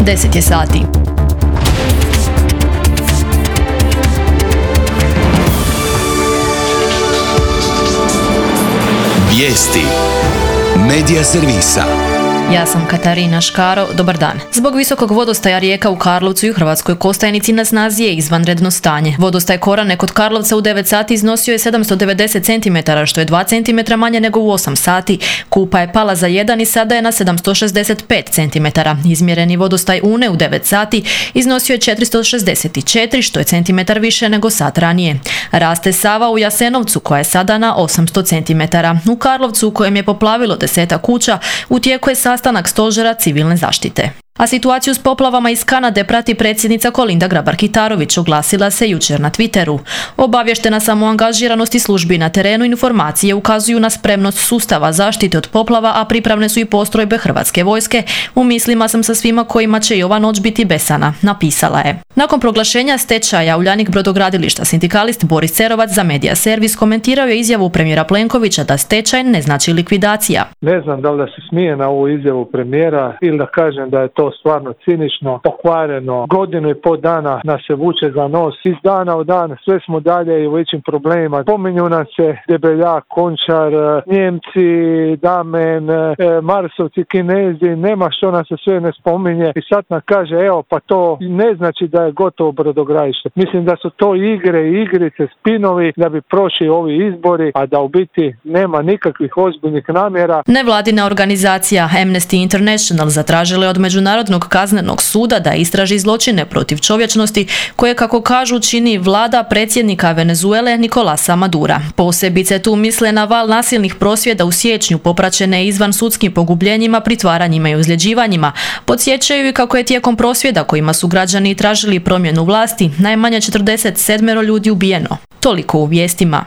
10 je sati. Vijesti Medija servisa. Ja sam Katarina Škaro, dobar dan. Zbog visokog vodostaja rijeka u Karlovcu i u Hrvatskoj Kostajnici na snazi je izvanredno stanje. Vodostaj Korane kod Karlovca u 9 sati iznosio je 790 cm, što je 2 cm manje nego u 8 sati. Kupa je pala za 1 i sada je na 765 cm. Izmjereni vodostaj Une u 9 sati iznosio je 464, što je centimetar više nego sat ranije. Raste Sava u Jasenovcu koja je sada na 800 cm. U Karlovcu u kojem je poplavilo 10 kuća u tijeku je sastanak stožera civilne zaštite. A situaciju s poplavama iz Kanade prati predsjednica Kolinda Grabar-Kitarović, oglasila se jučer na Twitteru. Obavještena sam o angažiranosti službi na terenu, informacije ukazuju na spremnost sustava zaštite od poplava, a pripravne su i postrojbe Hrvatske vojske. U mislima sam sa svima kojima će i ova noć biti besana, napisala je. Nakon proglašenja stečaja Uljanik brodogradilišta, sindikalist Boris Cerovac za Medija servis komentirao je izjavu premijera Plenkovića da stečaj ne znači likvidacija. Ne znam da li da se smije na ovu izjavu premijera ili da kažem da je to stvarno cinično, pokvareno. Godinu i pol dana nas se vuče za nos. Iz dana u dan sve smo dalje i u većim problemima. Pominju nam se Debeljak, Končar, Njemci, Damen, Marsovci, Kinezi. Nema što nam se sve ne spominje. I sad nam kaže, evo pa to ne znači da je gotovo brodogradilište. Mislim da su to igre i igrice, spinovi da bi prošli ovi izbori, a da u biti nema nikakvih ozbiljnih namjera. Nevladina organizacija Amnesty International zatražila je od Međunarodnog kaznenog suda da istraži zločine protiv čovječnosti koje, kako kažu, čini vlada predsjednika Venezuele Nicolasa Madura. Posebice tu misle na val nasilnih prosvjeda u siječnju popraćene izvan sudskim pogubljenjima, pritvaranjima i ozljeđivanjima. Podsjećaju i kako je tijekom prosvjeda kojima su građani tražili promjenu vlasti najmanje 47 ljudi ubijeno. Toliko u vijestima.